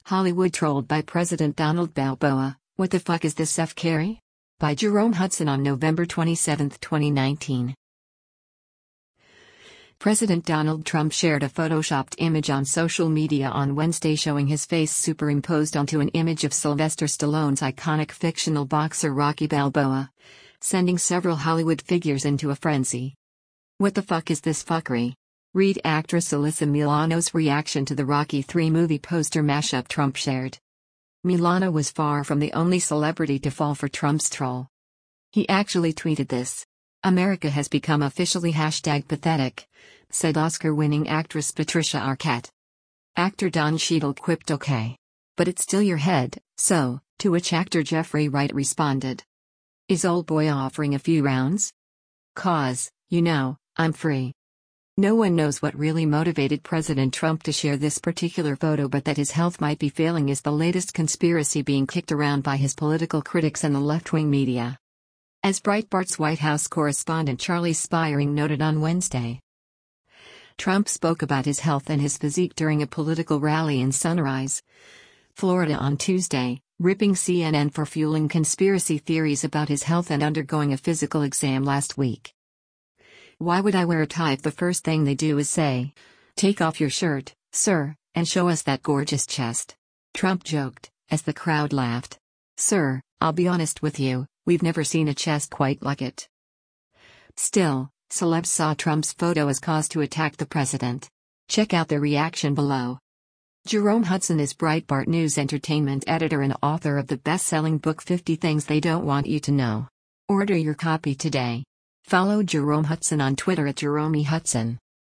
Hollywood trolled by President Donald Balboa, What the Fuck Is This F. Kerry? By Jerome Hudson on November 27, 2019. President Donald Trump shared a photoshopped image on social media on Wednesday showing his face superimposed onto an image of Sylvester Stallone's iconic fictional boxer Rocky Balboa, sending several Hollywood figures into a frenzy. What the fuck is this fuckery? Read actress Alyssa Milano's reaction to the Rocky III movie poster mashup Trump shared. Milano was far from the only celebrity to fall for Trump's troll. He actually tweeted this. America has become officially #pathetic, said Oscar-winning actress Patricia Arquette. Actor Don Cheadle quipped okay. But it's still your head, so, to which actor Jeffrey Wright responded. Is old boy offering a few rounds? 'Cause, you know, I'm free. No one knows what really motivated President Trump to share this particular photo, but that his health might be failing is the latest conspiracy being kicked around by his political critics and the left-wing media. As Breitbart's White House correspondent Charlie Spiering noted on Wednesday, Trump spoke about his health and his physique during a political rally in Sunrise, Florida on Tuesday, ripping CNN for fueling conspiracy theories about his health and undergoing a physical exam last week. Why would I wear a tie if the first thing they do is say, "Take off your shirt, sir, and show us that gorgeous chest?" Trump joked, as the crowd laughed. Sir, I'll be honest with you, we've never seen a chest quite like it. Still, celebs saw Trump's photo as cause to attack the president. Check out their reaction below. Jerome Hudson is Breitbart News entertainment editor and author of the best-selling book 50 Things They Don't Want You to Know. Order your copy today. Follow Jerome Hudson on Twitter @JeromeHudson.